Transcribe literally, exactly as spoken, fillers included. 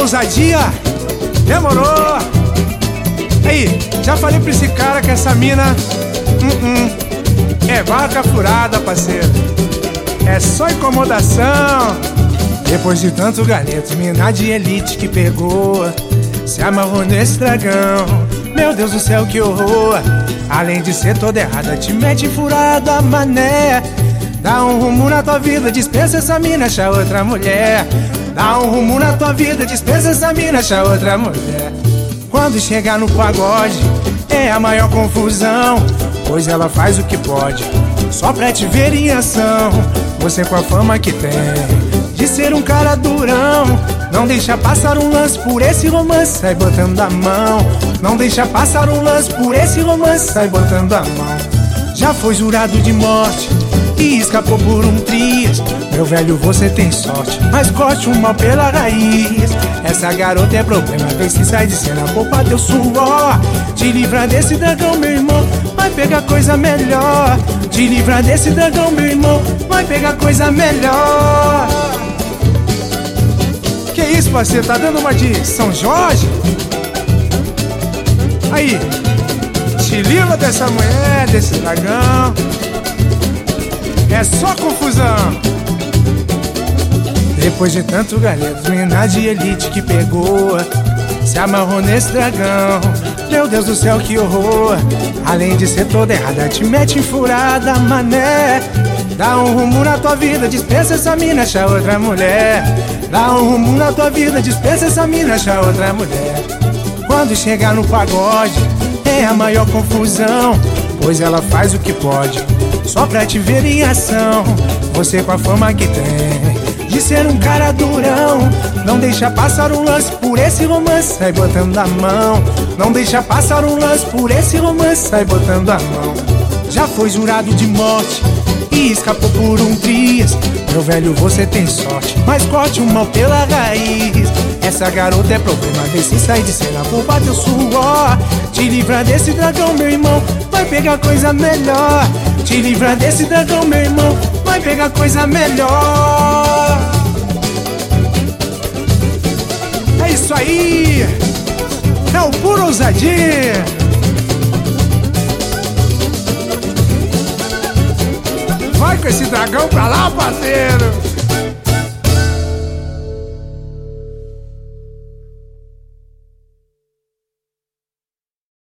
ousadia. Demorou. Aí, já falei pra esse cara que essa mina uh -uh, é vaca furada, parceiro. É só incomodação. Depois de tanto galeto, mina de elite que pegou, se amarrou nesse dragão. Meu Deus do céu, que horror. Além de ser toda errada, te mete furada, mané. Dá um rumo na tua vida, dispensa essa mina, acha outra mulher. Dá um rumo na tua vida, dispensa essa mina, acha outra mulher. Quando chegar no pagode, é a maior confusão, pois ela faz o que pode, só pra te ver em ação. Você com a fama que tem de ser um cara durão, não deixa passar um lance por esse romance, sai botando a mão. Não deixa passar um lance por esse romance, sai botando a mão. Já foi jurado de morte e escapou por um triz. Meu velho, você tem sorte, mas corte o mal pela raiz. Essa garota é problema, vê se sai de cena, poupa teu suor. Te livra desse dragão, meu irmão, vai pegar coisa melhor. Te livra desse dragão, meu irmão, vai pegar coisa melhor. Que isso, parceiro, tá dando uma de São Jorge? Aí, te livra dessa mulher, desse dragão. É só confusão. Depois de tanto galeto, mina de elite que pegou, se amarrou nesse dragão. Meu Deus do céu, que horror. Além de ser toda errada, te mete em furada, mané. Dá um rumo na tua vida, dispensa essa mina, acha outra mulher. Dá um rumo na tua vida, dispensa essa mina, acha outra mulher. Quando chegar no pagode, é a maior confusão, pois ela faz o que pode, só pra te ver em ação. Você com a fama que tem de ser um cara durão, não deixa passar um lance por esse romance, sai botando a mão. Não deixa passar um lance por esse romance, sai botando a mão. Já foi jurado de morte e escapou por um triz. Meu velho, você tem sorte, mas corte o mal pela raiz. Essa garota é problema, vê se sai de cena, poupa teu suor. Te livra desse dragão, meu irmão, vai pegar coisa melhor. Te livra desse dragão, meu irmão, vai pegar coisa melhor. É isso aí, é o puro ousadia. Vai com esse dragão pra lá, parceiro.